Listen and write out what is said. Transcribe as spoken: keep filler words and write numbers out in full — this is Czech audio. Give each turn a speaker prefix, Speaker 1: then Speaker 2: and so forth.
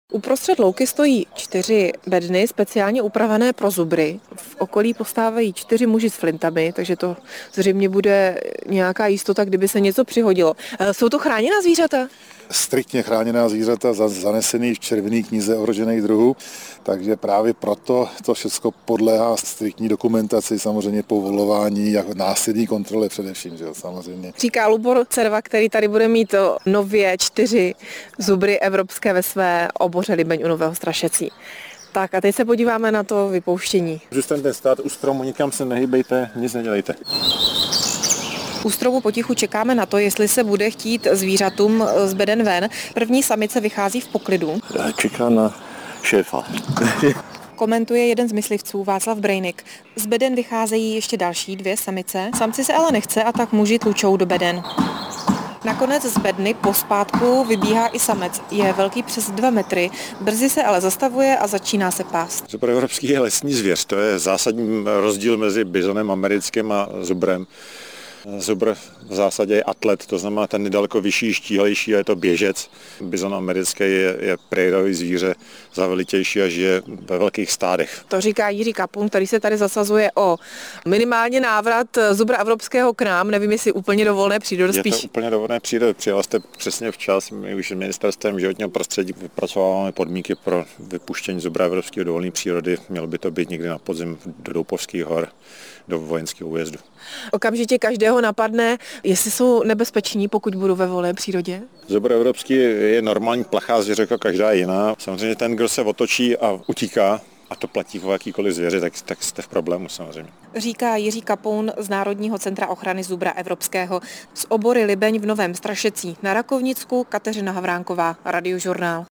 Speaker 1: Uprostřed louky stojí čtyři bedny speciálně upravené pro zubry. V okolí postávají čtyři muži s flintami, takže to zřejmě bude nějaká jistota, kdyby se něco přihodilo. Jsou to chráněná zvířata?
Speaker 2: Striktně chráněná zvířata zanesený v červené knize ohrožených druhů, takže právě proto to všechno podléhá striktní dokumentaci, samozřejmě povolování, jako následní kontrole především, že jo, samozřejmě.
Speaker 1: Říká Lubor Cerva, který tady bude mít nově čtyři zubry evropské ve své oboře Libeň u Nového Strašecí. Tak a teď se podíváme na to vypouštění.
Speaker 3: Zůstaňte stát u stromu, nikam se nehybejte, nic nedělejte.
Speaker 1: U stromu potichu čekáme na to, jestli se bude chtít zvířatům z beden ven. První samice vychází v poklidu.
Speaker 3: Čeká na šéfa.
Speaker 1: Komentuje jeden z myslivců Václav Brejnik. Z beden vycházejí ještě další dvě samice. Samci se ale nechce a tak muži tlučou do beden. Nakonec z bedny pospátku vybíhá i samec. Je velký přes dva metry, brzy se ale zastavuje a začíná se pást.
Speaker 3: Zubr evropský je lesní zvěř, to je zásadní rozdíl mezi bizonem americkým a zubrem. Zubr v zásadě je atlet, to znamená ten je daleko vyšší, štíhlejší a je to běžec. Bizon americký je, je prairie zvíře, zavelitější a žije ve velkých stádech.
Speaker 1: To říká Jiří Kapun, který se tady zasazuje o minimálně návrat zubra evropského k nám. Nevím, jestli úplně do volné přírody spíš.
Speaker 3: Je to úplně do volné přírody, přijela jste přesně včas. My už ministerstvem životního prostředí vypracováváme podmínky pro vypuštění zubra evropského do volné přírody. Mělo by to být někdy na podzim do Doupovských hor, do vojenského újezdu.
Speaker 1: Okamžitě každého napadne, jestli jsou nebezpeční, pokud budou ve volné přírodě?
Speaker 3: Zubr evropský je normální plachá zvěř, jako každá jiná. Samozřejmě ten, kdo se otočí a utíká, a to platí o jakýkoliv zvěři, tak, tak jste v problému samozřejmě.
Speaker 1: Říká Jiří Kapoun z Národního centra ochrany zubra evropského z obory Libeň v Novém Strašecí. Na Rakovnicku Kateřina Havránková, Radiožurnál.